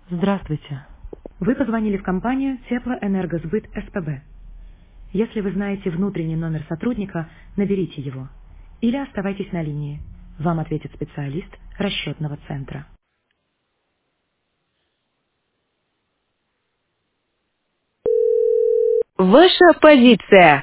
Здравствуйте. Вы позвонили в компанию Теплоэнергосбыт СПБ. Если вы знаете внутренний номер сотрудника, наберите его. Или оставайтесь на линии. Вам ответит специалист расчетного центра. Ваша позиция.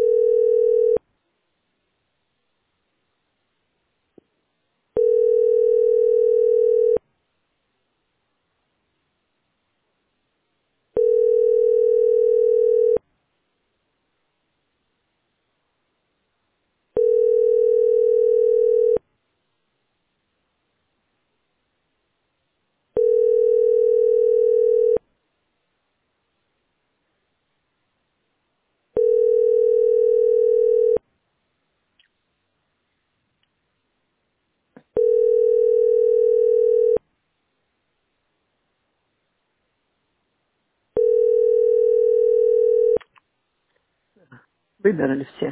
Выбрали все.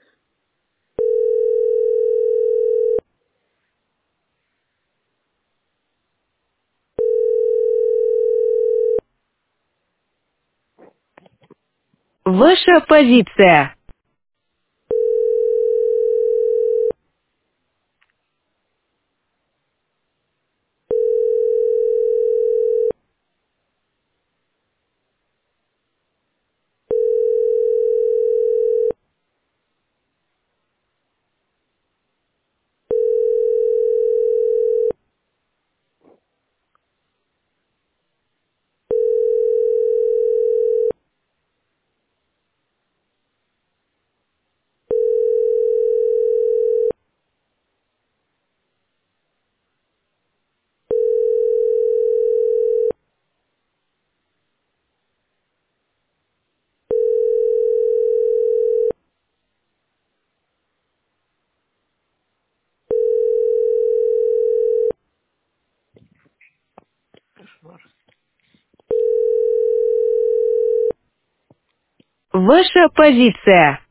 Ваша позиция. Ваша позиция.